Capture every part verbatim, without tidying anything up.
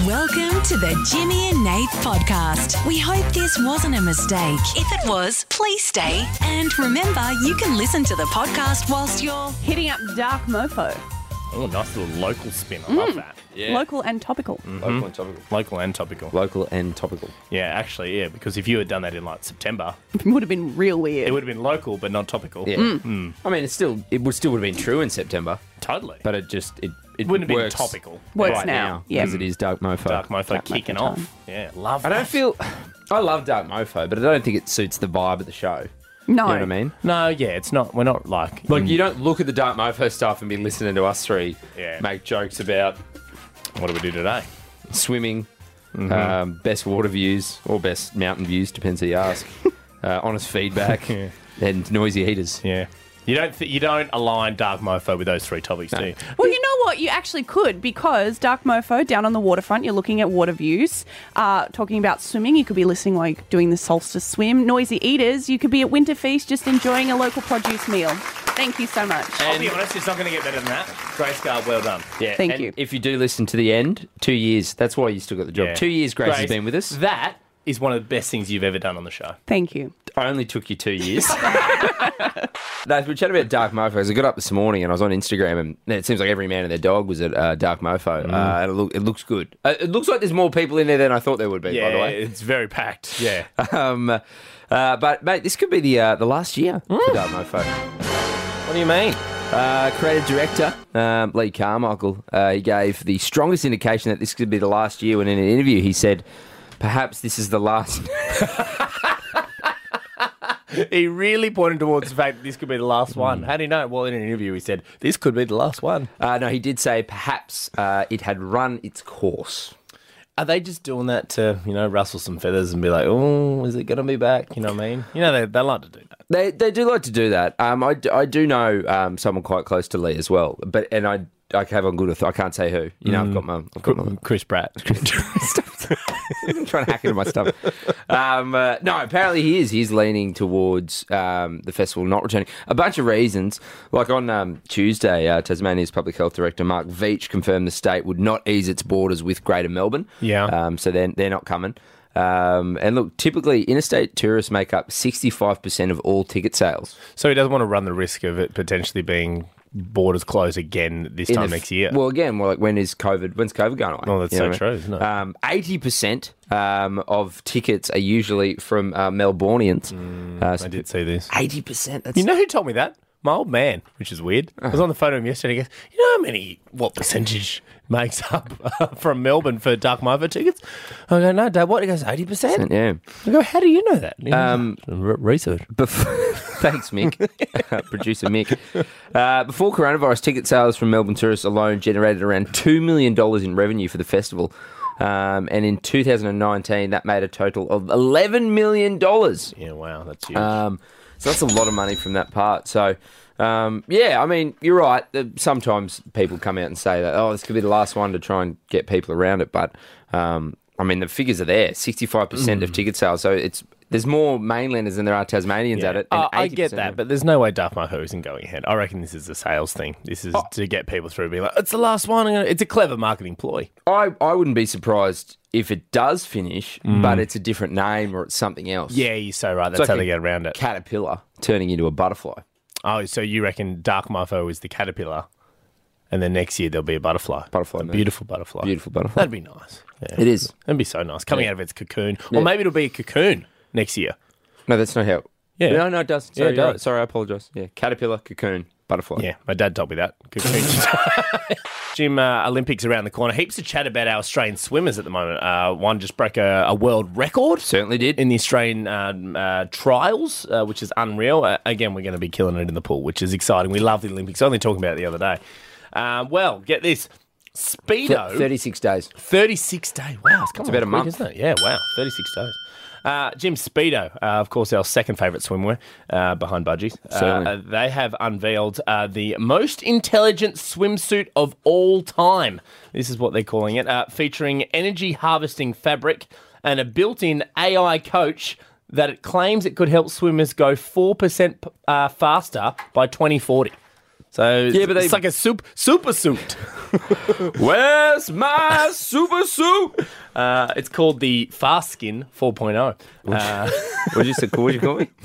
Welcome to the Jimmy and Nate podcast. We hope this wasn't a mistake. If it was, please stay. And remember, you can listen to the podcast whilst you're hitting up Dark Mofo. Oh, nice little local spin. I love that. Yeah. Local and topical. Mm-hmm. Local and topical. Local and topical. Local and topical. Yeah, actually, yeah, because if you had done that in like September, It would have been real weird. it would have been local but not topical. Yeah. Mm. I mean, it's still it would still would have been true in September, Totally. but it just it it Wouldn't have been works topical. Works right now, now yeah. because it is Dark Mofo. Dark Mofo Dark kicking Mofo off. time. Yeah, love I that. don't feel. I love Dark Mofo, but I don't think it suits the vibe of the show. No. You know what I mean? No, yeah, it's not. We're not like. Like, you don't look at the Dark Mofo stuff and be listening to us three Yeah. make jokes about What do we do today? swimming, um, best water views or best mountain views, depends who you ask. uh, honest feedback Yeah. and noisy heaters. Yeah. You don't th- you don't align Dark Mofo with those three topics, do you? Well, you know what? You actually could, because Dark Mofo, down on the waterfront, you're looking at water views. Uh, talking about swimming, you could be listening while you're doing the solstice swim. Noisy Eaters, you could be at Winter Feast just enjoying a local produce meal. Thank you so much. I'll be honest, it's not going to get better than that. Grace Garb, well done. Yeah, Thank and you. If you do listen to the end, two years. That's why you still got the job. Yeah. Two years Grace, has been with us. That is one of the best things you've ever done on the show. Thank you. Only took you two years. No, we chatted about Dark Mofo because I got up this morning and I was on Instagram and it seems like every man and their dog was at uh, Dark Mofo. Uh, and it, look, it looks good. Uh, it looks like there's more people in there than I thought there would be, Yeah, by the way. it's very packed. Yeah. Um, uh, but, mate, this could be the uh, the last year for Dark Mofo. What do you mean? Uh, creative director um, Lee Carmichael, uh, he gave the strongest indication that this could be the last year when in an interview he said, perhaps this is the last... He really pointed towards the fact that this could be the last one. How do you know? Well, in an interview, he said, this could be the last one. Uh, no, he did say perhaps uh, it had run its course. Are they just doing that to, you know, rustle some feathers and be like, oh, is it going to be back? You know what I mean? You know, they, they like to do that. They they do like to do that. Um, I, d- I do know um, someone quite close to Lee as well, but and I I have on good. I can't say who. You know, I've got my I've got my Chris Pratt. I'm trying to hack into my stuff. Um, uh, no, apparently he is. He's leaning towards um, the festival not returning. A bunch of reasons. Like on um, Tuesday, uh, Tasmania's Public Health Director Mark Veitch confirmed the state would not ease its borders with Greater Melbourne. Yeah. Um, so they're, they're not coming. Um, and look, typically interstate tourists make up sixty-five percent of all ticket sales. So he doesn't want to run the risk of it potentially being borders closed again this In time the f- next year. Well, again, well, like when is COVID? When's COVID going away? Oh, that's You know so what I mean? true, isn't it? Um, eighty percent um, of tickets are usually from uh, Melbourneians. uh, so I did see this. eighty percent. That's You know who told me that? My old man, which is weird. I was on the phone with him yesterday. He goes, you know how many, what percentage makes up uh, from Melbourne for Dark Mofo tickets? I go, no, Dad, what? He goes, eighty percent. yeah. I go, how do you know that? He goes, Um, "R- research. Bef- Thanks, Mick. Producer Mick. Uh, before coronavirus, ticket sales from Melbourne tourists alone generated around two million dollars in revenue for the festival. Um, and in two thousand nineteen, that made a total of eleven million dollars. Yeah, wow, that's huge. Um, so that's a lot of money from that part. So, um, yeah, I mean, you're right. Uh, Sometimes people come out and say that, oh, this could be the last one to try and get people around it. But, um, I mean, the figures are there, sixty-five percent of ticket sales. So it's there's more mainlanders than there are Tasmanians Yeah. at it. and Uh, I eighty get percent that, of- but there's no way Dark Mofo isn't going ahead. I reckon this is a sales thing. This is to get people through, being like, it's the last one. It's a clever marketing ploy. I, I wouldn't be surprised if it does finish, but it's a different name or it's something else. Yeah, you're so right. That's It's how like they a get around it. Caterpillar turning into a butterfly. Oh, so you reckon Dark Mofo is the caterpillar, and then next year there'll be a butterfly. Butterfly, a man. beautiful butterfly. Beautiful butterfly. That'd be nice. Yeah. It is. That'd be so nice. Coming Yeah. out of its cocoon. Yeah. Or maybe it'll be a cocoon next year. No, that's not how. Yeah. No, no, it does. Yeah, Sorry, it you're does. right. Sorry, I apologise. Yeah, caterpillar, cocoon, butterfly. Yeah, my dad told me that. Cocoon. Jim, uh, Olympics around the corner. Heaps of chat about our Australian swimmers at the moment. Uh, one just broke a, a world record. Certainly did. In the Australian um, uh, trials, uh, which is unreal. Uh, again, we're going to be killing it in the pool, which is exciting. We love the Olympics. Only talking about it the other day. Um, well, get this. Speedo. Th- thirty-six days. thirty-six days. Wow, it's, It's about a quick, month. isn't it? Yeah, wow, thirty-six days. Uh, Jim, Speedo, uh, of course, our second favourite swimwear uh, behind Budgies. Certainly. Uh, they have unveiled uh, the most intelligent swimsuit of all time. This is what they're calling it, uh, featuring energy harvesting fabric and a built-in A I coach that it claims it could help swimmers go four percent uh, faster by twenty forty. So Yeah, but they- it's like a soup, super suit. Where's my super suit? Uh, it's called the Fast Skin four point oh. Uh, What did you say? What did you call me?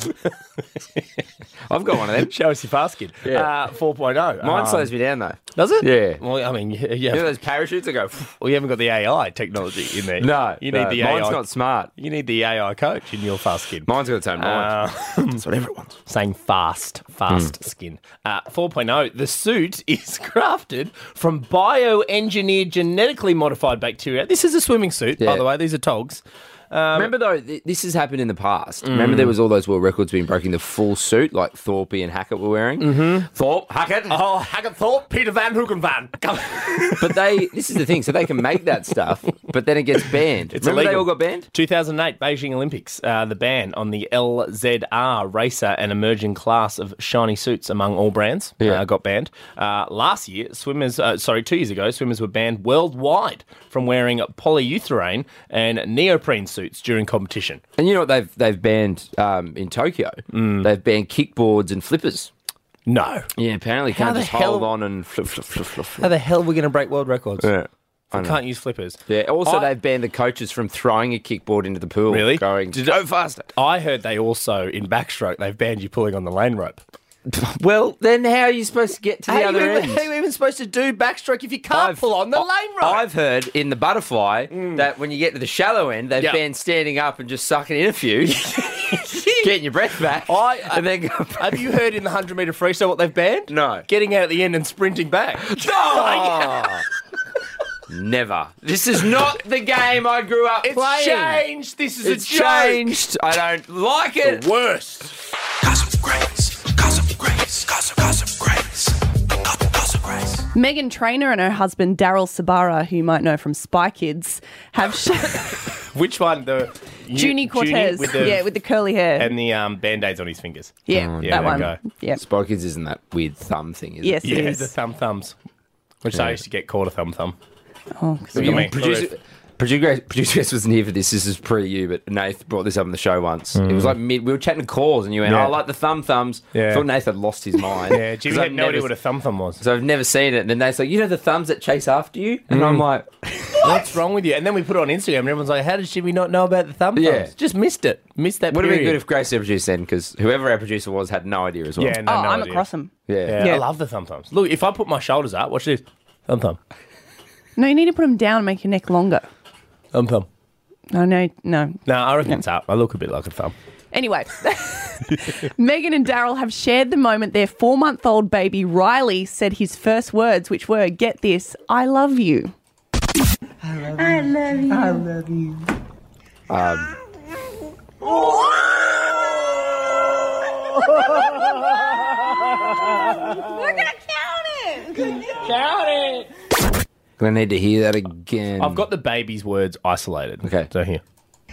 I've got one of them. show us your Fast Skin. Yeah. Uh, four point oh. Mine Um, slows me down though. Does it? Yeah. Well, I mean, yeah. You know those parachutes that go? Well, you haven't got the A I technology in there. No, you no, need the mine's A I. not smart. You need the A I coach in your Fast Skin. Mine's got its own mind. Uh, That's what everyone wants. saying fast, fast skin. Uh, four point oh, the suit is crafted from bioengineered, genetically modified bacteria. This is a swimming suit, by Yeah. the way. These are togs. Remember though, th- this has happened in the past. Remember there was all those world records being broken, the full suit like Thorpe and Hackett were wearing. Mm-hmm. Thorpe, Hackett. Oh, Hackett Thorpe, Peter Van Hoeken Van. But they, this is the thing, so they can make that stuff, but then it gets banned. It's Remember they illegal. all got banned? two thousand eight Beijing Olympics, uh, the ban on the L Z R racer and emerging class of shiny suits among all brands Yeah. uh, got banned. Uh, last year, swimmers, uh, sorry, two years ago, swimmers were banned worldwide from wearing polyurethane and neoprene suits during competition. And you know what they've they've banned um, in Tokyo? They've banned kickboards and flippers. No. Yeah, apparently you How can't the just hell- hold on and flip, flip, flip, flip, How flip. the hell are we going to break world records? Yeah. We can't use flippers. Yeah. Also, I- they've banned the coaches from throwing a kickboard into the pool. Really? Going, Did- go faster. I heard they also, in backstroke, they've banned you pulling on the lane rope. Well, then how are you supposed to get to the How other are you end? even, how are you even supposed to do backstroke if you can't pull on the I- lane rope? I've heard in the butterfly that when you get to the shallow end, they've Yeah. banned standing up and just sucking in a few, getting your breath back, I- and then go back. Have you heard in the one hundred metre freestyle what they've banned? No. Getting out at the end and sprinting back. Oh. Never. This is not the game I grew up It's playing. changed. This is It's a joke. changed. I don't like it. Worst. Gossip Grace, Gossip Grace, Gossip, Gossip Grace, Gossip, Gossip Grace. Megan Trainor and her husband Daryl Sabara, who you might know from Spy Kids, have sh- Which one? The Junie Cortez, with the, yeah, with the curly hair, and the um, band-aids on his fingers. yeah, yeah, that one, there yeah, Spy Kids isn't that weird thumb thing, is yes, it? it Yeah, is. the thumb thumbs. Which I used to get called a thumb thumb. Oh, 'cause Look at me. Producer, producer, producer Grace wasn't here for this. This is pre you, but Nath brought this up on the show once. It was like mid. We were chatting calls, and you went, Yeah. "Oh, I like the thumb thumbs." Yeah. I thought Nath had lost his mind. Yeah, Jimmy 'Cause had I've no idea never- what a thumb thumb was. So I've never seen it. And then Nath's like, "You know the thumbs that chase after you?" And I'm like, What's wrong with you? And then we put it on Instagram, and everyone's like, "How did Jimmy not know about the thumb thumbs?" Yeah. Just missed it. Missed that. "Would have been period. good if Grace ever produced then, because whoever our producer was had no idea as well." Yeah, no, oh, no I'm idea. across them. yeah. Yeah, Yeah. I love the thumb thumbs. Look, if I put my shoulders up, watch this. Thumb thumb. No, you need to put them down and make your neck longer. Thumb thumb. No, no, no. No, I reckon it's up. I look a bit like a thumb. Anyway, Megan and Daryl have shared the moment their four-month-old baby Riley said his first words, which were, get this, I love you. Gonna need to hear that again. I've got the baby's words isolated. Okay. So here.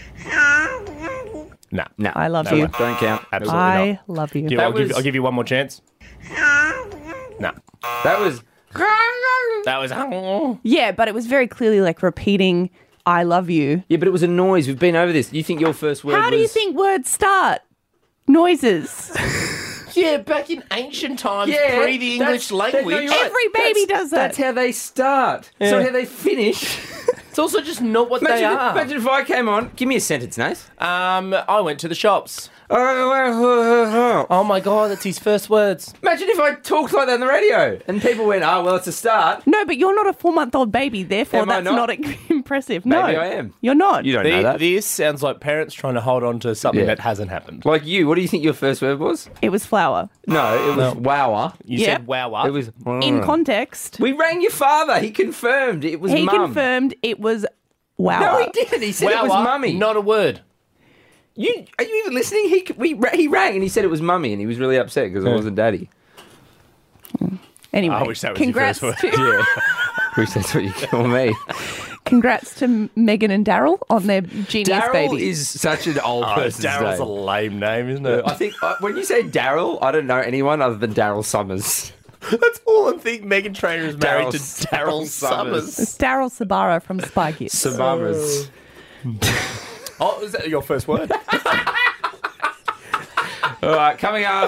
Nah. no. I love no you. way. Don't count. Absolutely I not. love you. Do you- That I'll, give, was- I'll give you one more chance. Nah. That was. That was. Yeah, but it was very clearly like repeating, I love you. Yeah, but it was a noise. We've been over this. You think your first word How was? do you think words start? Noises. Yeah, back in ancient times, Yeah, pre the that's- English that- no, language. you're right. Every baby That's- does that. That's how they start. It's not how they finish. It's also just not what they Imagine, are. imagine if I came on. Give me a sentence, Nath. Um, I went to the shops. Imagine Oh my god, that's his first words. if I talked like that on the radio and people went, "Oh, well, it's a start." No, but you're not a four-month-old baby, therefore Am I that's not? not, impressive. No, Maybe I am. You're not. You don't The- know that. This sounds like parents trying to hold on to something Yeah. that hasn't happened. Like you, what do you think your first word was? It was flower. No, it was wower. You Yep. said wow up. It was In context, We rang your father. He confirmed it was he mum. confirmed it was wow. No, he didn't. He said wow it was up, mummy. not a word. You are you even listening? He we he rang and he said it was mummy, and he was really upset because it wasn't daddy. Anyway, I wish that was your congrats first to Yeah, wish that's what you call me. congrats to Megan and Daryl on their genius Daryl baby. is such an old Oh, person's Daryl's a name. lame name, isn't it? I think uh, when you say Daryl, I don't know anyone other than Daryl Summers. That's all I think. Megan Trainor is married Daryl- to Daryl Daryl Summers. Summers. It's Daryl Sabara from Spy Kids. Summers. Oh, is that your first word? All right, coming up.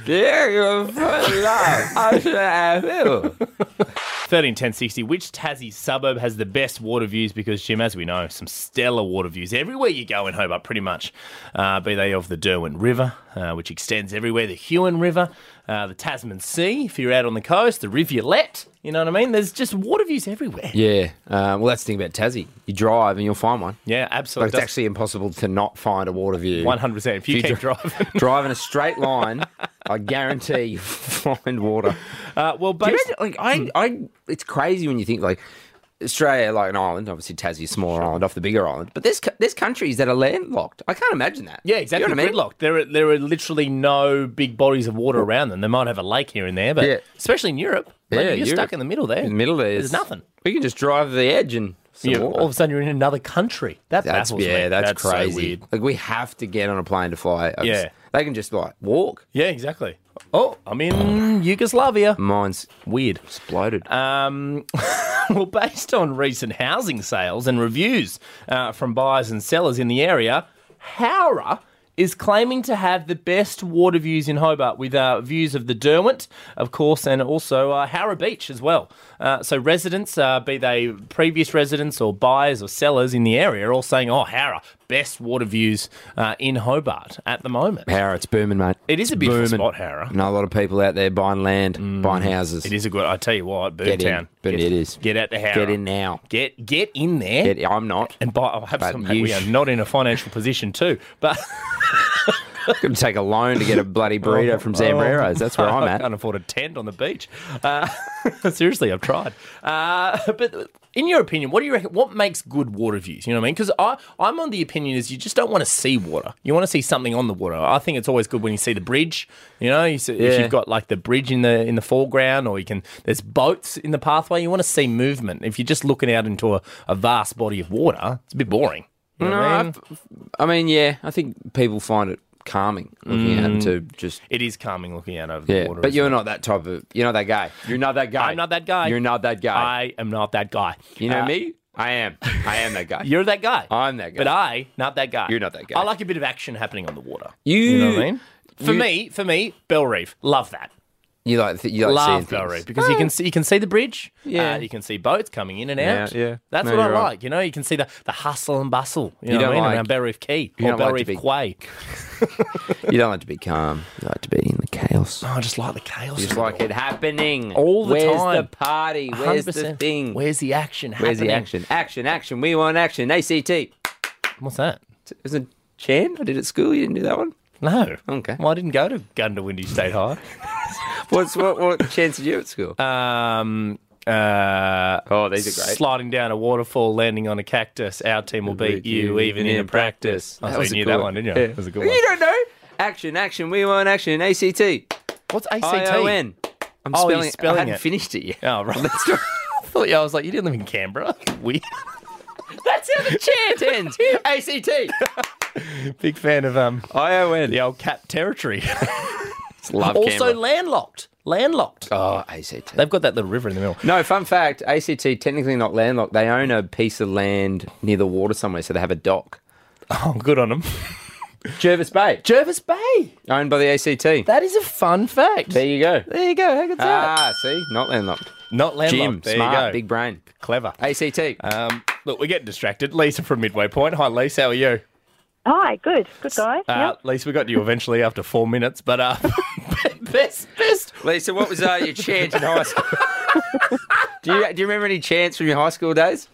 Yeah, you're full love. I should have you. thirteen ten sixty. Which Tassie suburb has the best water views? Because, Jim, as we know, some stellar water views everywhere you go in Hobart, pretty much. Uh, be they of the Derwent River, uh, which extends everywhere, the Huon River, uh, the Tasman Sea, if you're out on the coast, the Rivulet. You know what I mean? There's just water views everywhere. Yeah. Uh, well, that's the thing about Tassie. You drive and you'll find one. Yeah, But absolutely. it's actually impossible to not find a water view. one hundred percent. If you If you keep driving. Drive in a straight line, I guarantee you find water. Uh, well, Do you based, imagine, like, I, I, it's crazy when you think, like, Australia, like an island, obviously Tassie's a smaller island off the bigger island, but there's, there's countries that are landlocked. I can't imagine that. yeah, exactly. You know what I mean? Gridlocked. There are, there are literally no big bodies of water around them. They might have a lake here and there, but Yeah. especially in Europe, Yeah, like, you're Europe. stuck in the middle there. In the middle there, There's nothing. We can just drive to the edge and some Yeah, water. all of a sudden you're in another country. That That's baffles yeah, me. that's, so crazy. weird. Like we have to get on a plane to fly. over- Yeah. they can just like walk. Yeah, exactly. Oh, I'm in Yugoslavia. Mine's Weird. exploded. Um, well, based on recent housing sales and reviews uh, from buyers and sellers in the area, Howrah is claiming to have the best water views in Hobart, with uh, views of the Derwent, of course, and also uh, Howrah Beach as well. Uh, so residents, uh, be they previous residents or buyers or sellers in the area, are all saying, oh, Howrah, best water views uh, in Hobart at the moment. Howrah, it's booming, mate. It is a beautiful Booming. spot, Howrah. Know a lot of people out there buying land, buying houses. It is a good, I tell you what, Get in. Boomtown. But Get- it is. Get out to Howrah. Get in now. Get, get in there. Get, I'm not. And buy, I'll have But some, you we are sh- not in a financial position too, but Going to take a loan to get a bloody burrito from Zambreros. That's where I'm I at. can't afford a tent on the beach. Uh, seriously, I've tried. Uh, but in your opinion, what do you reckon? What makes good water views? You know what I mean? Because I, I'm on the opinion is you just don't want to see water. You want to see something on the water. I think it's always good when you see the bridge. You know, you see, if Yeah. you've got like the bridge in the in the foreground, or you can there's boats in the pathway. You want to see movement. If you're just looking out into a, a vast body of water, it's a bit boring. You know No, what I mean? I mean, yeah, I think people find it calming looking at to just It is calming looking out over the yeah. water. But isn't you're it? not that type of. You're not that guy. You're not that guy. I'm not that guy. You're not that guy. I am not that guy. you know Uh, me? I am. I am that guy. You're that guy. I'm that guy. But I, not that guy. You're not that guy. I like a bit of action happening on the water. You- You know what I mean? For you- me, for me, Bell Reef, love that. You like you like Love seeing Bell things. Reef because you can see you can see the bridge. Yeah. uh, you can see boats coming in and out. Yeah, yeah. That's No, what I you're right. like. You know, you can see the, the hustle and bustle. You, You know what don't I mean? like- Around Bell Reef Quay you or don't Bell like to Reef be- Quay. You don't like to be calm. You like to be in the chaos. Oh, I just like the chaos. You just of it like all. it happening All the Where's time. the party? one Where's hundred the percent. thing? Where's the action Where's the happening? action? Action, action. We want action. A C T. What's that? Isn't Chan? I did at school. You didn't do that one. No. Okay. Well, I didn't go to Gundawindi State High. What's what? What chance did you have at school? Um, uh, Oh, these are great. Sliding down a waterfall, landing on a cactus. Our team will beat you, even in a practice. Oh, so you a knew good that one, didn't you? Yeah. That was a good You one. don't know. Action, action. We want action. A C T. What's A C T? I O N. I'm Oh, you're spelling, spelling I hadn't it. finished it yet. Oh, right. I thought yeah, I was like, you didn't live in Canberra. Weird. That's how the chant ends. A C T. Big fan of um I O N. the old Cap territory. Love also Canberra. landlocked. Landlocked. Oh, A C T. They've got that little river in the middle. No, fun fact, A C T, technically not landlocked. They own a piece of land near the water somewhere, so they have a dock. Oh, good on them. Jervis Bay, Jervis Bay. owned by the A C T. That is a fun fact. There you go. There you go. How good's that? Ah, see? Not landlocked. Not landlocked. Jim, there smart, you go. big brain. Clever. A C T. Um, look, we're getting distracted. Lisa from Midway Point. Hi, Lisa. How are you? Hi, good. Good guy. Uh, Yep. Lisa, we got to you eventually after four minutes, but uh, best, best. Lisa, what was uh, your chant in high school? do, you, do you remember any chants from your high school days?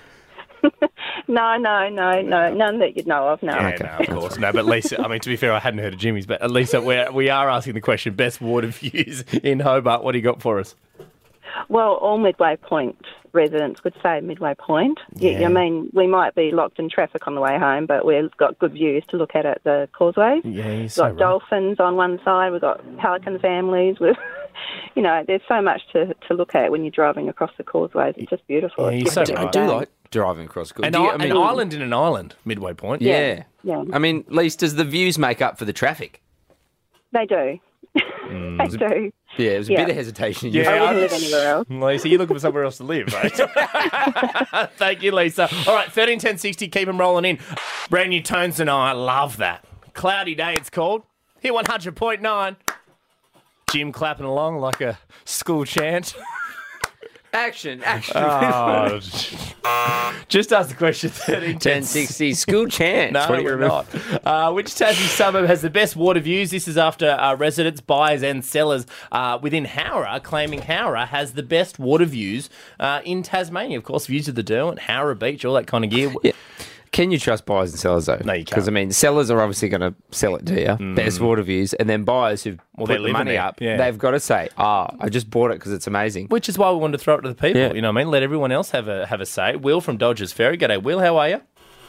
No, no, no, no. None that you'd know of, no. Yeah, no, of course. No, but Lisa, I mean, to be fair, I hadn't heard of Jimmy's, but Lisa, we're, we are asking the question, best water views in Hobart. What do you got for us? Well, all Midway Point residents would say Midway Point. Yeah. Yeah. I mean, we might be locked in traffic on the way home, but we've got good views to look at at the causeway. Yeah, you're We've so got right. dolphins on one side. We've got pelican families. We've, you know, there's so much to, to look at when you're driving across the causeways. It's just beautiful. Yeah, It's you're so different right. I every do day. like driving across school. An, Do you- I- I mean, an island in an island, Midway Point. Yeah. Yeah. I mean, Lisa, does the views make up for the traffic? They do. Mm. they do. Yeah, there's a Yeah. bit of hesitation. Yeah. I wouldn't live anywhere else. Lisa, you're looking for somewhere else to live, right? Thank you, Lisa. All right, thirteen ten sixty, keep them rolling in. Brand new tones tonight. I love that. Cloudy day, it's called. Here, one hundred point nine. Jim clapping along like a school chant. Action, action. Oh, just ask the question thirteen ten sixty school chant. No, what do you we're remember? not. Uh, which Tassie suburb has the best water views? This is after uh, residents, buyers and sellers uh, within Howrah claiming Howrah has the best water views uh, in Tasmania. Of course, views of the Derwent, Howrah Beach, all that kind of gear. Yeah. Can you trust buyers and sellers, though? No, you can't. Because, I mean, sellers are obviously going to sell it to you, best water views, and then buyers who've Well, put they're the living money there, up, yeah. they've got to say, ah, I just bought it because it's amazing. Which is why we wanted to throw it to the people. Yeah. You know what I mean? Let everyone else have a have a say. Will from Dodgers Ferry. G'day, Will. How are you?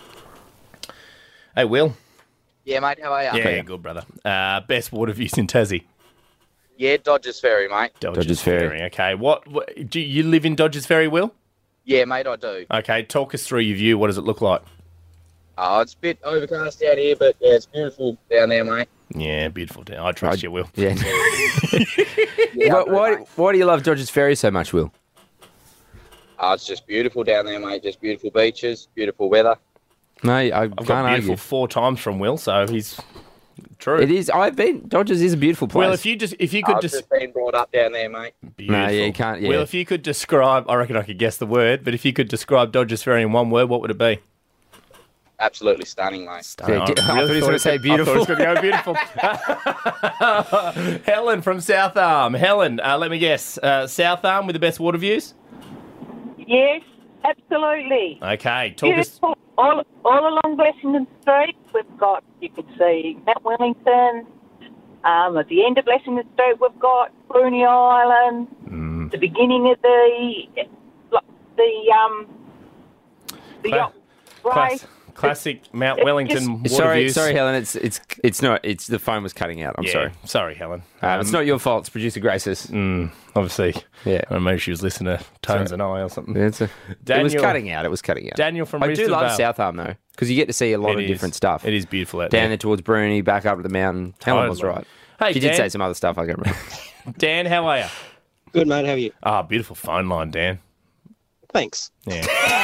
Hey, Will. Yeah, mate, how are you? Yeah, good, brother. Uh, best water views in Tassie. Yeah, Dodgers Ferry, mate. Dodgers, Dodgers Ferry. Okay. What, what? Do you live in Dodgers Ferry, Will? Yeah, mate, I do. Okay. Talk us through your view. What does it look like? Oh, it's a bit overcast out here, but yeah, it's beautiful down there, mate. Yeah, beautiful. Town. I trust you, Will. Yeah. Yeah, why, I do, why, mate. why do you love Dodgers Ferry so much, Will? Oh, it's just beautiful down there, mate. Just beautiful beaches, beautiful weather. No, I I've can't got beautiful argue. four times from Will, so he's true. It is. I've been. Dodgers is a beautiful place. Well, if you just if you could I've just just been brought up down there, mate. beautiful. No, yeah, you can't- yeah. Well, if you could describe, I reckon I could guess the word, but if you could describe Dodgers Ferry in one word, what would it be? Absolutely stunning, mate. Yeah, I thought he was gonna say I beautiful. thought he was going to go beautiful. Helen from South Arm. Helen, uh, let me guess. Uh, South Arm with the best water views? Yes, absolutely. Okay, talk us. Beautiful. All, all along Blessington Street, we've got, you can see Mount Wellington. Um, at the end of Blessington Street, we've got Bruny Island. Mm. The beginning of the, the, um, the Cla- yacht Class, race. classic Mount It's Wellington water sorry, views. sorry, Helen. It's it's it's not. It's the phone was cutting out. I'm Yeah, sorry. Sorry, Helen. Um, it's not your fault. It's producer Grace's. Mm, obviously. Yeah. I don't know, maybe she was listening to Tones and I or something. It's a- it was Daniel- cutting out. It was cutting out. Daniel from I do love Risdale Vale. South Arm though, because you get to see a lot It of is. different stuff. It is beautiful out down there. there towards Bruni, back up to the mountain. Helen was Totally. right. Hey, she did Dan. say some other stuff. I can't remember. Dan, how are you? Good, mate. How are you? Ah, beautiful phone line, Dan. Thanks. Yeah.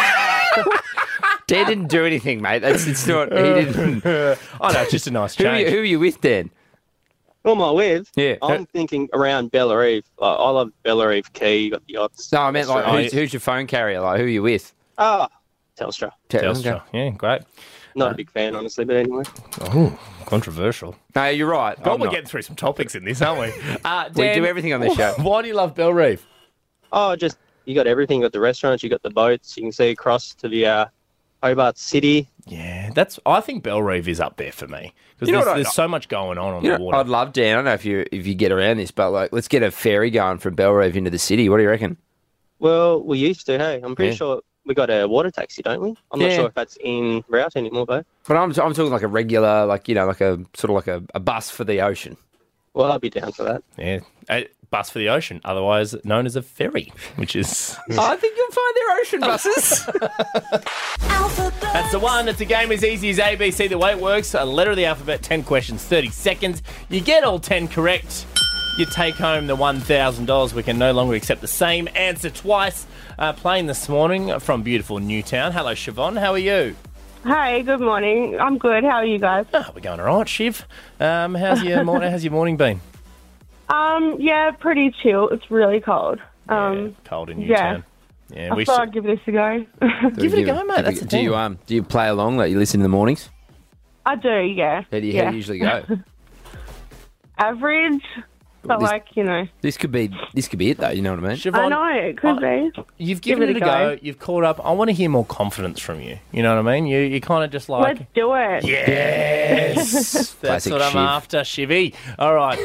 Dan didn't do anything, mate. That's it's not. He didn't. I know, it's just a nice Who are, you, change. who are you with, Dan? Who am I with? Yeah. I'm thinking around Bella Eve. Like, I love Bella Eve Key. You got the yachts. No, I meant like Oh, who's, who's your phone carrier? Like who are you with? Ah, Telstra. Telstra. Yeah, great. Not a big fan, honestly, but anyway. Oh, controversial. No, you're right. God, I'm we're not. getting through some topics in this, aren't we? Uh, We Dan, do everything on this show. Why do you love Belrive? Oh, just you got everything. You got the restaurants. You got the boats. You can see across to the uh, Hobart City. Yeah, that's. I think Belrive is up there for me because You know there's, what I- there's so much going on on You the know, water. I'd love, Dan. I don't know if you if you get around this, but like, let's get a ferry going from Belrive into the city. What do you reckon? Well, we used to. Hey, I'm pretty Yeah. sure we got a water taxi, don't we? I'm not Yeah. sure if that's in route anymore, though. But I'm I'm talking like a regular, like you know, like a sort of like a, a bus for the ocean. Well, I'd be down for that. yeah, a bus for the ocean, otherwise known as a ferry, which is I think you'll find their ocean buses. that's the one. It's a game as easy as A B C. The way it works: a letter of the alphabet, ten questions, thirty seconds. You get all ten correct, you take home the one thousand dollars. We can no longer accept the same answer twice. Uh, playing this morning from beautiful Newtown. Hello, Siobhan. How are you? Hi, good morning. I'm good. How are you guys? Oh, we're going all right, Shiv. Um, how's your morning? How's your morning been? Um, yeah, pretty chill. It's really cold. Um, Yeah, cold in yeah. Newtown. Yeah, I we thought should- I'd give this a go. Give it a go, mate. Do, That's you- the do you thing. um do you play along? Like you listen in the mornings? I do, yeah. How do you, yeah. how do you usually go? Average, but This- like, you know. This could be this could be it though. You know what I mean? Siobhan, I know, it could be. You've Give given it it a a go. go. You've caught up. I want to hear more confidence from you. You know what I mean? You you kind of just like Let's do it. yes. That's Classic what I'm Shiv. after, Shivy. All right,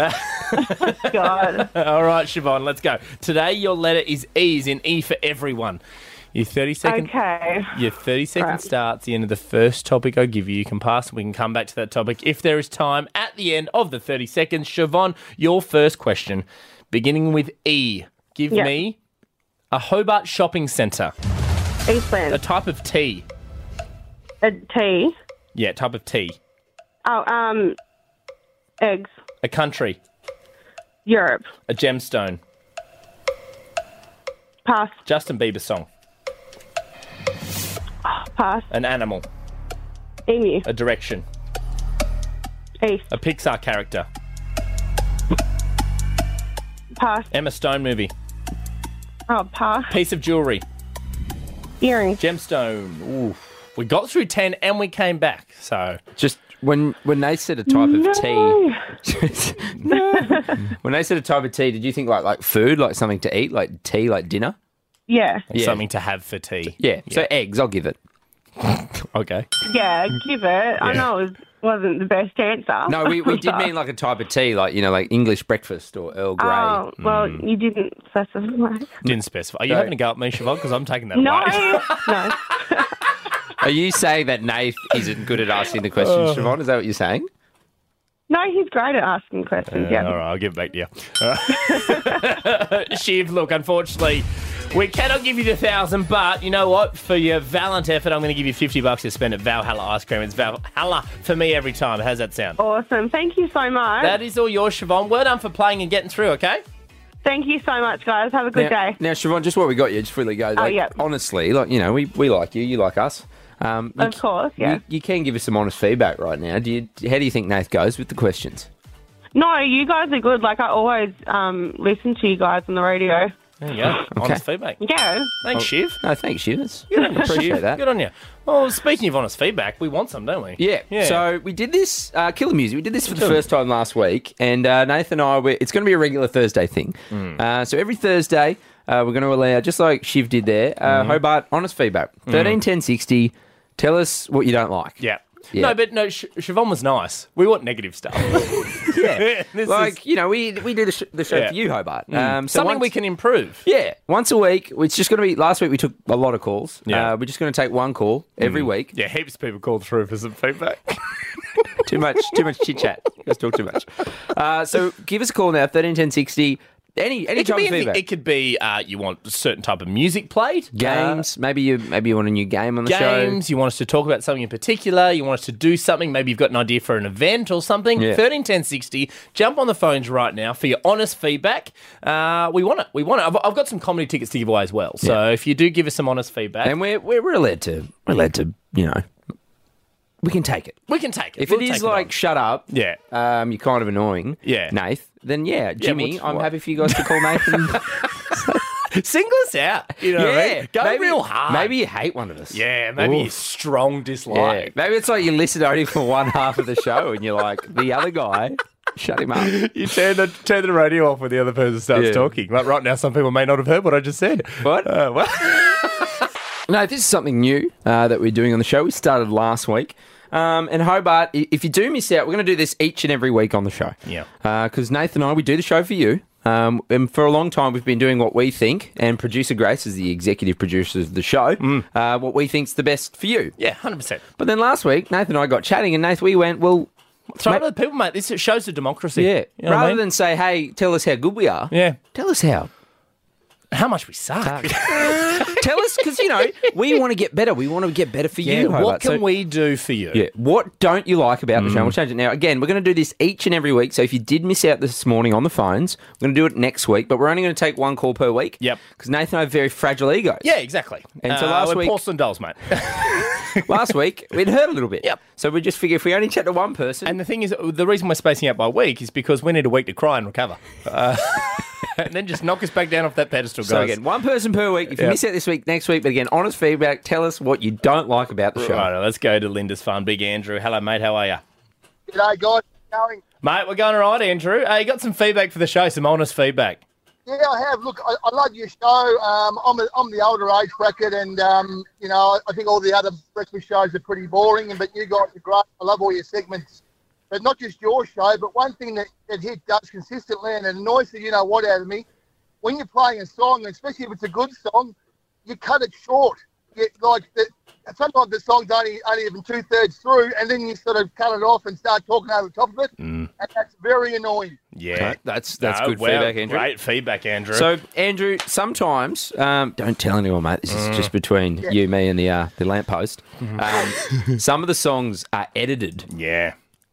God. all right, Siobhan. Let's go. Today your letter is E, is in E for everyone. Your thirty second. Okay. Your thirty second Right. starts the end of the first topic I give you. You can pass and we can come back to that topic if there is time at the end of the thirty seconds. Siobhan, your first question, beginning with E. Give Yeah. me a Hobart shopping centre, a Eastland. type of tea. A tea. Yeah, type of tea. Oh, um, eggs. A country, Europe. a gemstone, Pass. Justin Bieber song, Pass. an animal, Emu. a direction, East. a Pixar character, pass. Emma Stone movie. Oh, pass. Piece of jewellery. Earrings. Gemstone. Ooh. We got through ten and we came back. So Just when when they said a type No. of tea, when they said a type of tea, did you think like like food, like something to eat, like tea, like dinner? Yeah. Yeah. something to have for tea. Yeah. So eggs, I'll give it. Okay. Yeah, give it. I know it was, wasn't the best answer. No, we, we did mean like a type of tea, like you know, like English breakfast or Earl Grey. Oh, well, Mm. you didn't specify. Didn't specify. Are you No. having a go at me, Siobhan? Because I'm taking that No, away. no. Are you saying that Nath isn't good at asking the questions, Siobhan? Is that what you're saying? No, he's great at asking questions, Uh, yeah. All right, I'll give it back to you. Uh, Shiv, look, unfortunately, we cannot give you the thousand, but you know what? For your valiant effort, I'm going to give you fifty bucks to spend at Valhalla Ice Cream. It's Valhalla for me every time. How's that sound? Awesome. Thank you so much. That is all yours, Siobhan. Well done for playing and getting through, okay? Thank you so much, guys. Have a good now, day. Now, Siobhan, just what we got you, just really go. Like, Oh, yeah. Honestly, like you know, we, we like you, you like us. Um, you Of course, yeah. You, you can give us some honest feedback right now. Do you? How do you think Nath goes with the questions? No, you guys are good. Like, I always um, listen to you guys on the radio. There you go. Honest feedback. Yeah. Thanks, Shiv. No, thanks, Shiv. That's- Good on you, appreciate Shiv. that. Good on you. Well, speaking of honest feedback, we want some, don't we? Yeah. Yeah. So we did this, uh, Killer Music. We did this for the Killer. first time last week, and uh, Nathan and I, we're, it's going to be a regular Thursday thing. Mm. Uh, so every Thursday, uh, we're going to allow, just like Shiv did there, uh, Mhm. Hobart, honest feedback. thirteen ten sixty. Tell us what you don't like. Yeah. Yeah. No, but no, Sh- Siobhan was nice. We want negative stuff. Yeah. This like, is- you know, we we do the, sh- the show Yeah. for you, Hobart. Mm. Um, so Something once- we can improve. Yeah, once a week. It's just going to be. Last week we took a lot of calls. Yeah. Uh, we're just going to take one call every Mm. week. Yeah, heaps of people called through for some feedback. Too much, too much chit chat. You guys talk too much. Uh, so give us a call now, thirteen ten sixty. Any any It could, type be of anything. feedback. It could be uh, you want a certain type of music played. Games. maybe you maybe you want a new game on Uh, the show. games. You want us to talk about something in particular. You want us to do something. Maybe you've got an idea for an event or something. Yeah. Thirteen ten sixty. Jump on the phones right now for your honest feedback. Uh, we want it. We want it. I've, I've got some comedy tickets to give away as well. So Yeah. if you do give us some honest feedback, And we're we're we're allowed to we're allowed to you know we can take it. we can take it. If We'll it is take like on. shut up, yeah. um, you're kind of annoying, Yeah. Nath. Then yeah, Jimmy, what's I'm what? happy for you guys to call Nathan. Single us out. You know what I mean? Go maybe, real hard. Maybe you hate one of us. Yeah, maybe Oof. you strong Yeah, dislike. maybe it's like you listen only for one half of the show, and you're like the other guy. Shut him up. You turn the turn the radio off when the other person starts Yeah. talking. Like right now, some people may not have heard what I just said. What? Uh, what? No, this is something new uh, that we're doing on the show. We started last week. Um, and Hobart, i- if you do miss out, we're going to do this each and every week on the show. Yeah. Because Nathan and I, we do the show for you. Um, and for a long time, we've been doing what we think, and producer Grace is the executive producer of the show, uh, what we think's the best for you. Yeah, hundred percent. But then last week, Nathan and I got chatting, and Nathan, we went, well, Throw mate- it to the people, mate. This shows the democracy. yeah, You know what I rather mean? than say, hey, tell us how good we are, yeah, tell us how. how much we suck. Tell us, because, you know, we want to get better. We want to get better for Yeah, you, Hobart. what can So- we do for you? Yeah. What don't you like about the show? Mm. We'll change it now. Again, we're going to do this each and every week. So if you did miss out this morning on the phones, we're going to do it next week. But we're only going to take one call per week. Yep. Because Nathan and I have very fragile egos. Yeah, exactly. And so Uh, last we're week- porcelain dolls, mate. Last week, we'd hurt a little bit. Yep. So we just figure if we only chat to one person. And the thing is, the reason we're spacing out by week is because we need a week to cry and recover. Uh, and then just knock us back down off that pedestal, guys. so again, one person per week. If you Yep. miss out this week, next week. But again, honest feedback. Tell us what you don't like about the show. Right, let's go to Linda's Fun. Big Andrew. Hello, mate. How are you? G'day, guys. Going? Mate, we're going all right, Andrew. Uh, you got some feedback for the show, some honest feedback. Yeah, I have. Look, I, I love your show. Um, I'm, a, I'm the older age bracket, and, um, you know, I think all the other breakfast shows are pretty boring, but you guys are great. I love all your segments. But not just your show, but one thing that, that Hit does consistently, and it annoys the you-know-what out of me, when you're playing a song, especially if it's a good song, you cut it short. You, like the, sometimes the song's only only even two thirds through, and then you sort of cut it off and start talking over the top of it, Mm. and that's very annoying. Yeah, Okay, that's that's No, good well, feedback, Andrew. Great feedback, Andrew. So, Andrew, sometimes um, don't tell anyone, mate. This is just between Yeah. you, me, and the uh, the lamppost. Um, some of the songs are edited. yeah.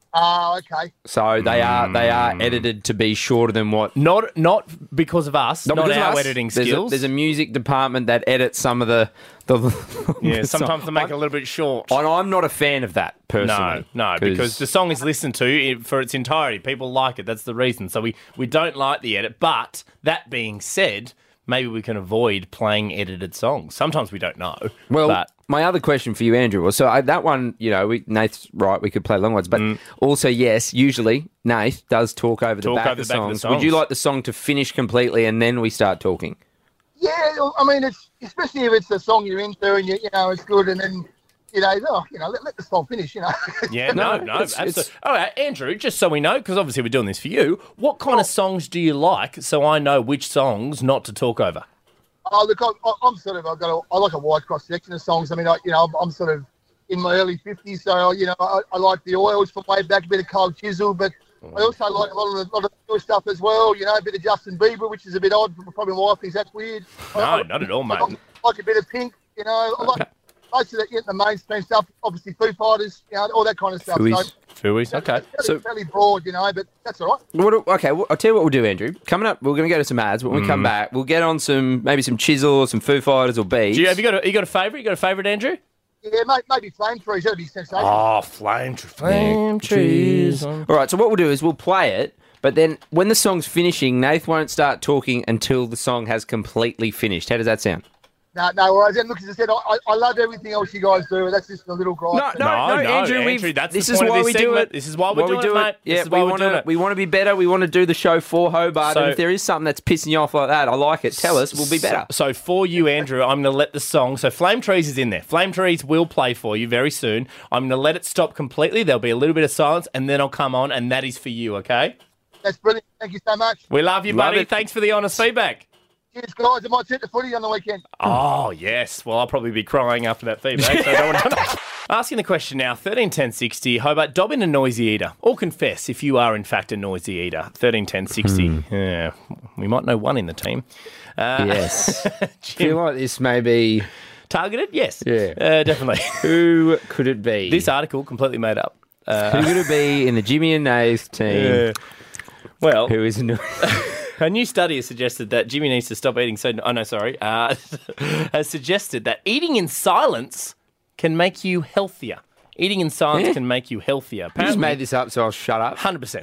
Ah, okay. So they are they are edited to be shorter than what. Not not because of us, not, because of our us. editing There's a, skills. there's a music department that edits some of the. the yeah, the sometimes song. they make it a little bit short. And I'm not a fan of that personally. No, no, because the song is listened to i- for its entirety. People like it. That's the reason. So we, we don't like the edit. But that being said, maybe we can avoid playing edited songs. Sometimes we don't know. Well, but my other question for you, Andrew, was so I, that one, you know, we, Nath's right, we could play long ones, but also, yes, usually Nath does talk over the Mm. Talk back, over of, the back of the songs. Would you songs. like the song to finish completely and then we start talking? Yeah, I mean, it's especially if it's a song you're into and you, you know it's good, and then you know, oh, you know, let, let the song finish. You know. yeah, no, no, it's- absolutely. it's- All right, Andrew, just so we know, because obviously we're doing this for you, what kind of songs do you like so I know which songs not to talk over? Oh, look, I, I, I'm sort of, I've got a, I like a wide cross section of songs. I mean, I, you know, I'm, I'm sort of in my early fifties, so, you know, I, I like the Oils from way back, a bit of Cold Chisel, but I also like a lot of the, lot of the newer stuff as well, you know, a bit of Justin Bieber, which is a bit odd. Probably my wife thinks that's weird. No, I, I, not at all, mate. I like, like a bit of Pink, you know, I like most of the, yeah, the mainstream stuff, obviously Foo Fighters, you know, all that kind of stuff. Fooeyes. So, Fooeyes, okay. it's So- fairly broad, you know, but that's all right. What, do- okay, well, I'll tell you what we'll do, Andrew. Coming up, we're going to go to some ads, but when we come back, we'll get on some, maybe some Chisel or some Foo Fighters or Beats. Do you, have you got a, you got a favourite? You got a favourite, Andrew? Yeah, mate, maybe Flame Trees, that'd be sensational. Oh, flame, tr- flame trees. All right, so what we'll do is we'll play it, but then when the song's finishing, Nath won't start talking until the song has completely finished. How does that sound? No, no worries. And look, as I said, I, I love everything else you guys do. That's just a little gripe. No, no, no, Andrew, we've, Andrew, that's this the is point why of we this do segment. it. This is why we're we doing do it, mate. Yeah, This is why we we're want doing to it. we want to be better. We want to do the show for Hobart. So- and if there is something that's pissing you off like that, I like it. Tell us. We'll be better. So, so for you, Andrew, I'm going to let the song. So Flame Trees is in there. Flame Trees will play for you very soon. I'm going to let it stop completely. There'll be a little bit of silence, and then I'll come on, and that is for you. Okay? That's brilliant. Thank you so much. We love you, Love buddy. it. Thanks for the honest feedback. Cheers, guys. I might hit the footy on the weekend. Oh, yes. Well, I'll probably be crying after that feedback. So I don't want to... Asking the question now, thirteen ten sixty, Hobart, dob in a noisy eater. Or confess if you are, in fact, a noisy eater. thirteen ten sixty. Yeah, we might know one in the team. Uh, Yes. I Jim, feel like this may be. targeted? Yes. Yeah. Uh, definitely. Who could it be? This article, completely made up. Uh, Who could it be in the Jimmy and Nath team? uh, well, Who is no- a new study has suggested that Jimmy needs to stop eating so... Oh, no, sorry. Uh, has suggested that eating in silence can make you healthier. Eating in silence Yeah. can make you healthier. I just Apparently, made this up, so I'll shut up. one hundred percent.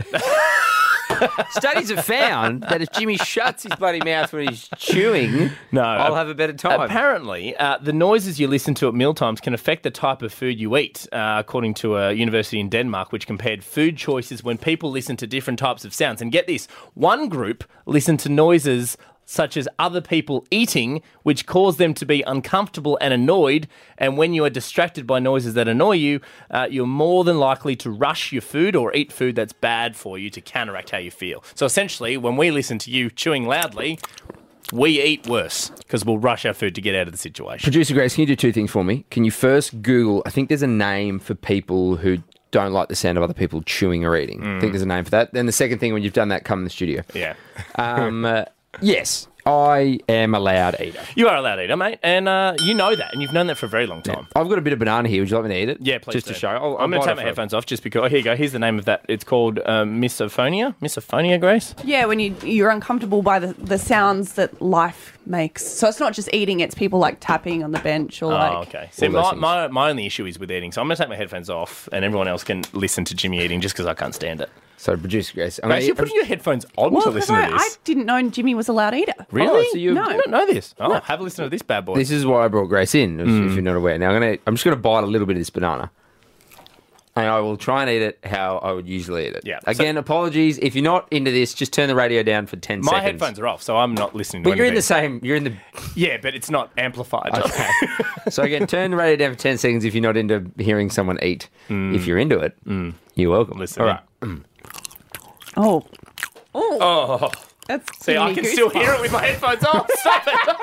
Studies have found that if Jimmy shuts his bloody mouth when he's chewing, No, I'll ap- have a better time. Apparently, uh, the noises you listen to at mealtimes can affect the type of food you eat, uh, according to a university in Denmark, which compared food choices when people listen to different types of sounds. And get this, one group listened to noises such as other people eating, which cause them to be uncomfortable and annoyed. And when you are distracted by noises that annoy you, uh, you're more than likely to rush your food or eat food that's bad for you to counteract how you feel. So essentially, when we listen to you chewing loudly, we eat worse because we'll rush our food to get out of the situation. Producer Grace, can you do two things for me? Can you first Google, I think there's a name for people who don't like the sound of other people chewing or eating. I think there's a name for that. Then the second thing, when you've done that, come in the studio. Yeah. Um, uh, yes, I am a loud eater. You are a loud eater, mate, and uh, you know that, and you've known that for a very long time. I've got a bit of banana here. Would you like me to eat it? Yeah, please. Just do. to show. I'll, I'm going to take my headphones off just because. Oh, here you go. Here's the name of that. It's called um, misophonia. Misophonia, Grace. Yeah, when you you're uncomfortable by the, the sounds that life makes. So it's not just eating; it's people like tapping on the bench or Oh, like. okay. See, my, my, my only issue is with eating, so I'm going to take my headphones off, and everyone else can listen to Jimmy eating just because I can't stand it. So, Producer Grace, I'm Grace, gonna you're eat- putting your headphones on Well, to 'cause listen I, to I this. didn't know Jimmy was a loud eater. Really? Oh, so you- No. You don't know this? Oh, have a listen to this bad boy. This is why I brought Grace in, if, Mm. if you're not aware. Now, I'm gonna, I'm just going to bite a little bit of this banana. And I will try and eat it how I would usually eat it. Yeah. Again, apologies. If you're not into this, just turn the radio down for ten my seconds. headphones are off, so I'm not listening to But you're in anything. the same, you're in the... Yeah, but it's not amplified. Okay. So again, turn the radio down for ten seconds if you're not into hearing someone eat. If you're into it, you're welcome. Listen All in. right. Oh, oh, Oh, that's see, I giving can me still goosebumps. hear it with my headphones on. Stop it.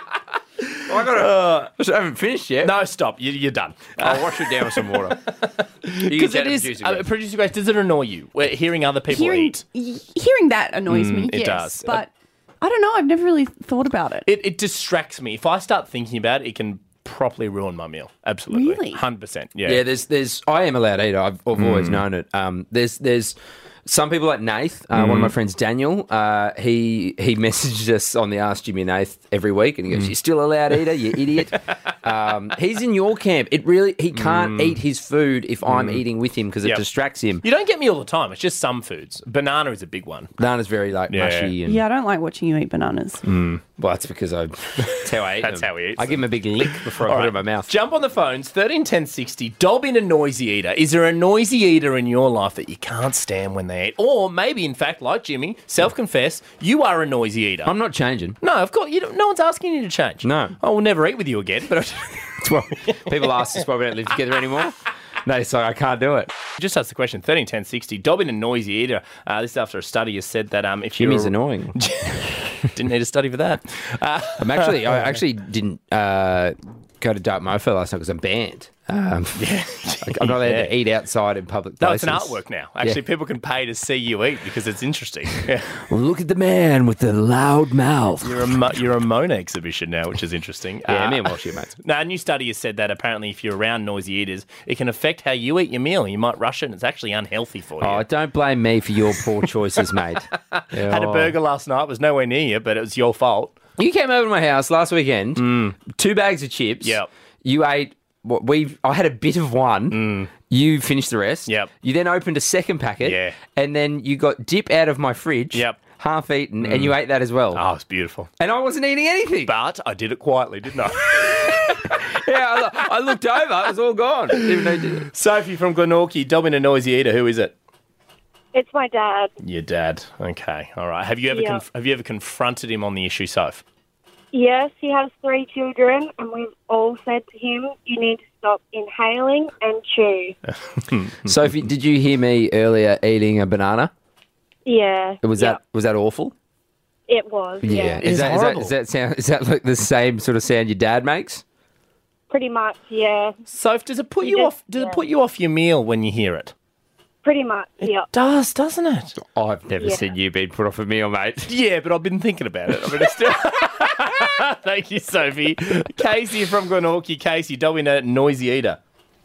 I got I haven't finished yet. No, stop. You, you're done. I'll wash it down with some water. Because it is, uh, Producer Grace, does it annoy you? We're hearing other people Hearing eat. y- hearing that annoys me. Mm, it yes, does. but I don't know. I've never really thought about it. It, it distracts me. If I start thinking about it, it can properly ruined my meal. Absolutely. Really? one hundred percent. Yeah. Yeah, there's, there's. I am a loud eater. I've, I've always Mm. known it. Um, there's, there's some people like Nath. Uh, One of my Mm. friends, Daniel. Uh, he he messages us on the Ask Jimmy and Nath every week, and he goes, Mm. "You're still a loud eater, you idiot." um, he's in your camp. It really, he can't Mm. eat his food if I'm Mm. eating with him because it Yep. distracts him. You don't get me all the time. It's just some foods. Banana is a big one. Banana's very like Yeah. mushy and Yeah, I don't like watching you eat bananas. Mm. Well, that's because I. That's how I eat That's them. how he eats I give him a big lick before I All put it right. in my mouth. Jump on the phones, thirteen ten sixty. Dob in a noisy eater. Is there a noisy eater in your life that you can't stand when they eat? Or maybe, in fact, like Jimmy, self-confess, you are a noisy eater. I'm not changing. No, of course. You don't, no one's asking you to change. No. I will never eat with you again. But It's why people ask us why we don't live together anymore. No, it's like I can't do it. just ask the question, thirteen ten sixty. Dob in a noisy eater. Uh, this is after a study has said that um, if Jimmy's you're... annoying. Didn't need a study for that. Uh, I'm actually, I actually didn't uh, go to Dark Mofo last night because I'm banned. Um, yeah. I'm not allowed Yeah. to eat outside in public No, places. it's an artwork now. Actually, Yeah. people can pay to see you eat because it's interesting. Yeah. Look at the man with the loud mouth. You're a Mo- you're a Mona exhibition now, which is interesting. Uh, Yeah, me and Walsh are mates. Now, a new study has said that apparently if you're around noisy eaters, it can affect how you eat your meal. You might rush it, and it's actually unhealthy for you. Oh, don't blame me for your poor choices, mate. Had a Oh. burger last night. Was nowhere near you, but it was your fault. You came over to my house last weekend. Two bags of chips. Yep. You ate. What we I had a bit of one. You finished the rest. Yep. You then opened a second packet. Yeah. And then you got dip out of my fridge. Yep. Half eaten, and you ate that as well. Oh, it's beautiful. And I wasn't eating anything. But I did it quietly, didn't I? yeah, I, lo- I looked over. It was all gone. Even though you did it. Sophie from Glenorchy, Dob in a noisy eater. Who is it? It's my dad. Your dad. Okay, all right. Have you ever Yeah. conf- have you ever confronted him on the issue, Soph? Yes, he has three children, and we've all said to him, you need to stop inhaling and chew. Sophie, did you hear me earlier eating a banana? Yeah. Was yeah, that was that awful? It was, yeah. Is that, is that is that sound is that like the same sort of sound your dad makes? Pretty much, yeah. Soph, does it put He you just- off? Does yeah. it put you off your meal when you hear it? Pretty much, yeah. Does, doesn't it? I've never Yeah. seen you being put off a meal, mate. Yeah, but I've been thinking about it. I'm gonna still... Thank you, Sophie. Casey from Glenorchy. Casey, Dob in a noisy eater.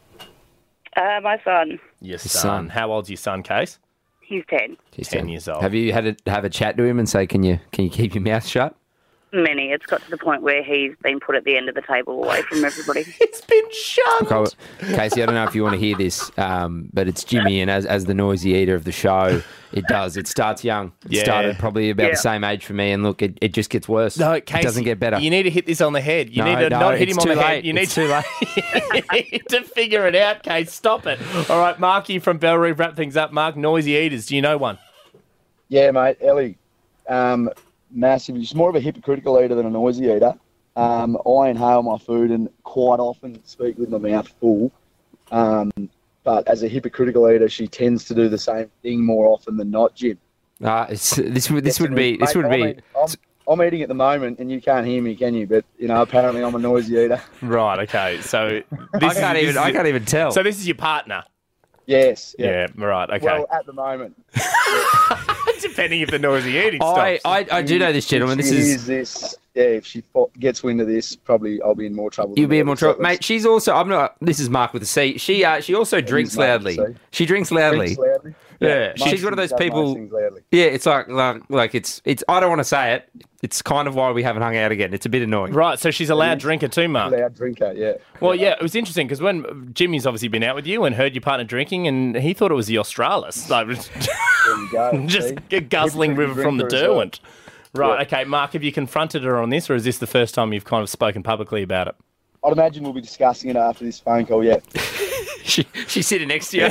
Uh, my son, Your son. son. How old's your son, Case? he's ten. He's ten years old. Have you had to have a chat to him and say, "Can you can you keep your mouth shut?" Many. It's got to the point where he's been put at the end of the table away from everybody. It's been shunned. Okay, Casey, I don't know if you want to hear this, um, but it's Jimmy, and as as the noisy eater of the show, it does. It starts young. It Yeah. started probably about Yeah. the same age for me, and look, it, it just gets worse. No, it Casey, doesn't get better. You need to hit this on the head. You No, need to no, not hit it's him on too the head. late. You need It's to, too late. you need to figure it out, Case. Stop it. All right, Marky from Bellerive, wrap things up. Mark, noisy eaters. Do you know one? Yeah, mate, Ellie, um, massive. She's more of a hypocritical eater than a noisy eater. Um, I inhale my food and quite often speak with my mouth full. Um, but as a hypocritical eater, she tends to do the same thing more often than not, Jim. Uh, it's, this would this would be this Mate, would I'm be eating- I'm, I'm eating at the moment, and you can't hear me, can you? But you know, apparently, I'm a noisy eater. Right. Okay. So this I can't is, even this I is- can't even tell. So this is your partner. Yes. Yeah. Right. Okay. Well, at the moment. Depending if the noisy eating I, stops. I I do know this gentleman. If This she is hears this. Yeah, if she fo- gets wind of this, probably I'll be in more trouble. You'll than be in her. more trouble, So mate. She's also. I'm not. This is Mark with a C. She. Uh, she also drinks Mark with a loudly. C. She drinks loudly. Drinks loudly. Yeah, Most she's one of things those does most people. things loudly. Yeah, it's like, like like it's it's. I don't want to say it. It's kind of why we haven't hung out again. It's a bit annoying. Right. So she's a loud drinker too, Mark. Loud drinker, yeah. Well, yeah, it was interesting because when Jimmy's obviously been out with you and heard your partner drinking, and he thought it was the Australis, like There you go. just see? a guzzling river from the Drinker as well. Derwent. Right. Yeah. Okay, Mark, have you confronted her on this, or is this the first time you've kind of spoken publicly about it? I'd imagine we'll be discussing it after this phone call, yeah. she she's sitting next to you.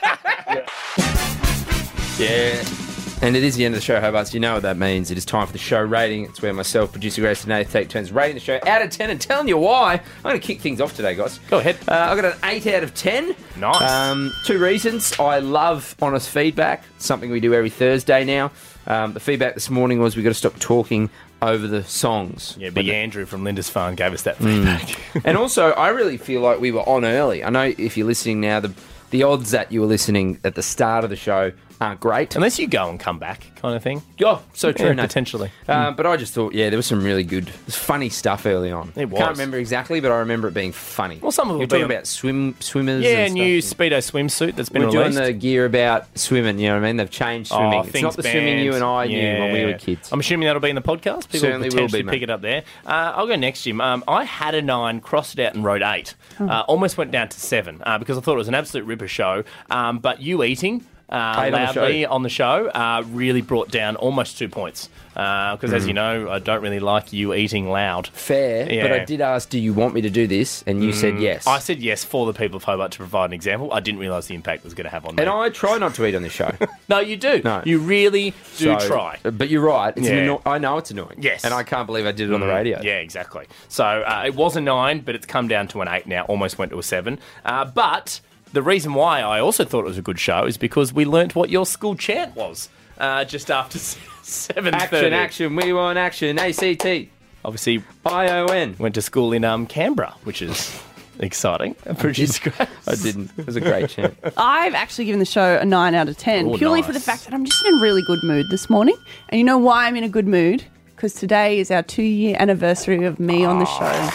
Yeah. And it is the end of the show, Hobarts. You know what that means. It is time for the show rating. It's where myself, producer Grace, and Nath take turns rating the show out of ten and telling you why. I'm going to kick things off today, guys. Go ahead. Uh, I got an eight out of ten. Nice. Um, two reasons. I love honest feedback. Something we do every Thursday now. Um, the feedback this morning was we got to stop talking over the songs. Yeah, Big Andrew from Lindisfarne gave us that feedback. And also, I really feel like we were on early. I know if you're listening now, the the odds that you were listening at the start of the show aren't great. Unless you go and come back kind of thing. Oh, so true, Yeah, no. potentially. Um, but I just thought, yeah, there was some really good, funny stuff early on. It was. Can't remember exactly, but I remember it being funny. Well, some of it You're will talking be- about swim swimmers. Yeah, and new stuff. Speedo swimsuit that's been We're released. doing the gear about swimming. You know what I mean? They've changed swimming. Oh, it's things not the swimming you and I banned. knew when we Yeah. were kids. I'm assuming that'll be in the podcast. People Certainly will will potentially be, pick mate. it up there. Uh, I'll go next, Jim. Um, I had a nine, crossed it out and wrote eight. Uh, almost went down to seven uh, because I thought it was an absolute ripper show. Um, but you eating uh, Eight on the loudly show. on the show uh, really brought down almost two points. Because as Mm. you know, I don't really like you eating loud. Fair, Yeah. but I did ask, do you want me to do this? And you said Mm, yes. I said yes for the people of Hobart to provide an example. I didn't realise the impact it was going to have on me. and I try not to eat on this show. no, you do. No. You really do So- try. But you're right. It's Yeah. an anno- I know it's annoying. Yes. And I can't believe I did it on the Mm, radio. Yeah, exactly. So uh, it was a nine, but it's come down to an eight now. Almost went to a seven. Uh, but the reason why I also thought it was a good show is because we learnt what your school chant was uh, just after seven thirty. Action, action, we want action. A C T. Obviously, I O N. Went to school in um, Canberra, which is exciting. Producer Grace. I didn't. It was a great chant. I've actually given the show a nine out of ten, Oh, purely nice. for the fact that I'm just in a really good mood this morning. And you know why I'm in a good mood? Because today is our two-year anniversary of me on the show.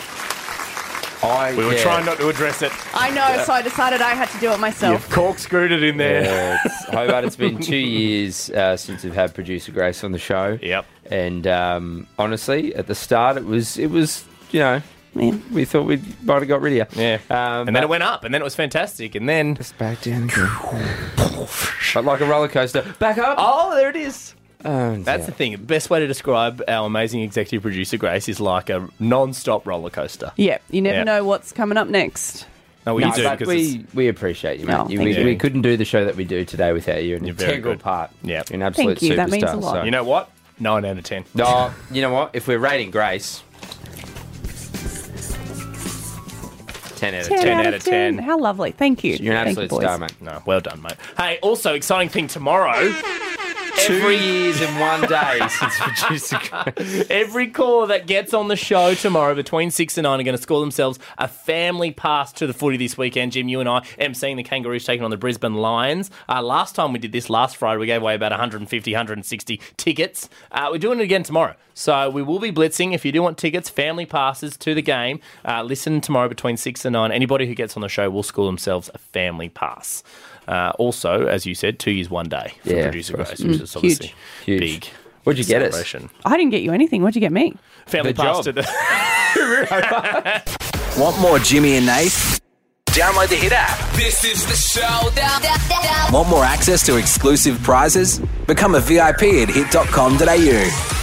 I, We were yeah. trying not to address it. I know, so I decided I had to do it myself. You've corkscrewed it in there. Yeah, it's, Hobart, it's been two years uh, since we've had producer Grace on the show. Yep. And um, honestly, at the start, it was, it was, you know, Man. we thought we might have got rid of you. Yeah. Um, And then it went up, and then it was fantastic, and then It's back down again. But like a roller coaster. Back up. oh, there it is. Oh, That's yeah. the thing. The best way to describe our amazing executive producer Grace is like a non-stop roller coaster. Yeah, you never Yeah. know what's coming up next. No, well, No, you do but because it's- we, we appreciate you, mate. No, you, thank we, you. we couldn't do the show that we do today without you. An You're very integral good. part. Yeah. You're an absolute Thank you, superstar. that means a lot. So. you know what? Nine out of ten. No, you know what? If we're rating Grace, ten out of ten. ten out of ten. How lovely. Thank you. You're an Thank you, absolute boys. star, mate. No, well done, mate. Hey, also exciting thing tomorrow. Two years and one day since producer Grace. Every caller that gets on the show tomorrow between six and nine are going to score themselves a family pass to the footy this weekend. Jim, you and I emceeing the Kangaroos taking on the Brisbane Lions. Uh, last time we did this, last Friday, we gave away about one hundred fifty, one hundred sixty tickets. Uh, we're doing it again tomorrow. So we will be blitzing. If you do want tickets, family passes to the game, uh, listen tomorrow between six and nine. Anybody who gets on the show will score themselves a family pass. Uh, also, as you said, two years, one day for Yeah, producer for us. Grace, which Mm, is obviously huge. big. What'd you get us? celebration. I didn't get you anything. What'd you get me? Family The pass job. to the. Want more Jimmy and Nate? Download the Hit app. This is the showdown. Want more access to exclusive prizes? Become a V I P at hit dot com dot a u.